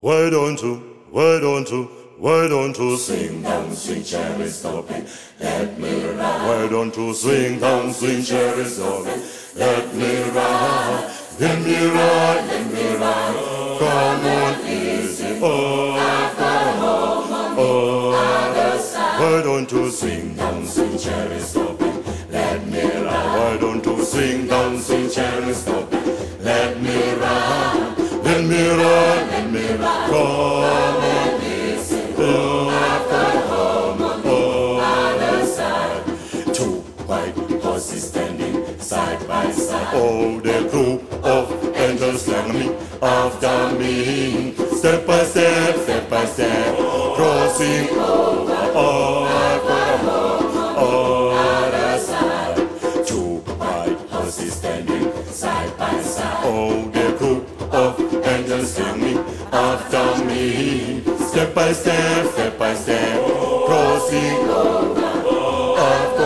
Why don't you sing down, sweet cherry, stop it, let me ride. Why don't you swing down, sweet cherry, stop it, let me ride. Let me ride, let me ride. Come on, easy, oh, oh. Why don't you swing down, sweet cherry, stop it, let me ride. Why don't you swing down, sweet cherry, stop it, let me ride. Let me ride, let me ride. Come on, easy, oh, other side. Two white horses standing side by side. Oh, the group of angels like me, after me, step by step, crossing over, other side. Two white horses standing side by side. Oh, the group of angels like me, after me, step by step, crossing over,